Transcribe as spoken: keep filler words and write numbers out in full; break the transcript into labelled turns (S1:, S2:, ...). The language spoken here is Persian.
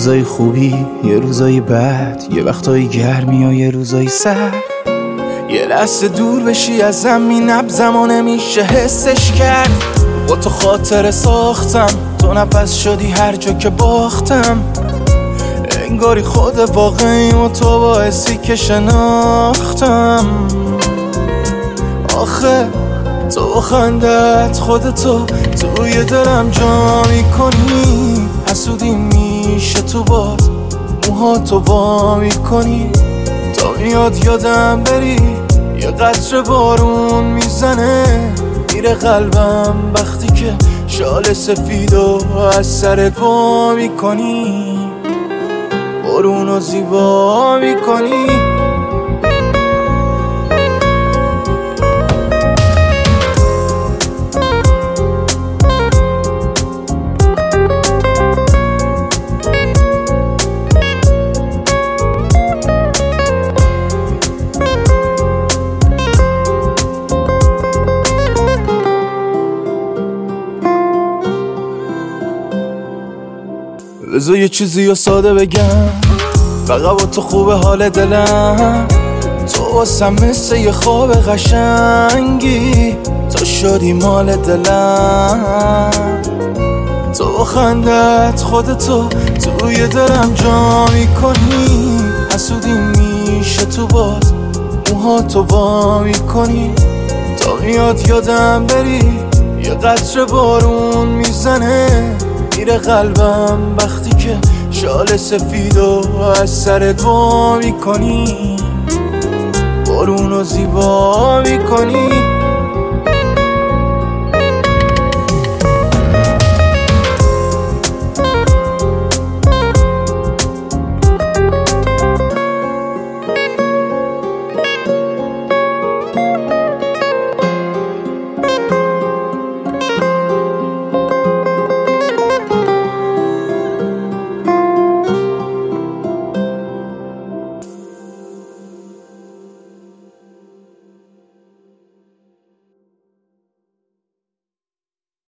S1: روزای خوبی، یه روزای بد، یه وقتای گرمی و یه روزای سرد. یه لحظه دور بشی از زمین نبضم و نمیشه حسش کرد. با تو خاطر ساختم، تو نفس شدی هر جا که باختم. انگاری خود واقعیم و تو باعثی که شناختم. آخه تو خندت خودتو توی دلم جا میکنی. حسودی میشه تو باز موها تو وا میکنی. تا میاد یادم بری یه قطره بارون میزنه. میره قلبم وقتی که شال سفیدو از سرت وا میکنی. بارونو زیبا میکنی. بذار یه چیزی رو ساده بگم، فقط با تو خوبه حال دلم. تو واسم مثل یه خواب قشنگی، تو شدی مال دلم. تو خندت خودتو توی دلم جا میکنی. حسودی میشه تو باز موها تو وا میکنی. تا میاد یادم بری یه قطره بارون میزنه. میره قلبم وقتی که شال سفیدو از سرت وا میکنی. بارونو زیبا میکنی.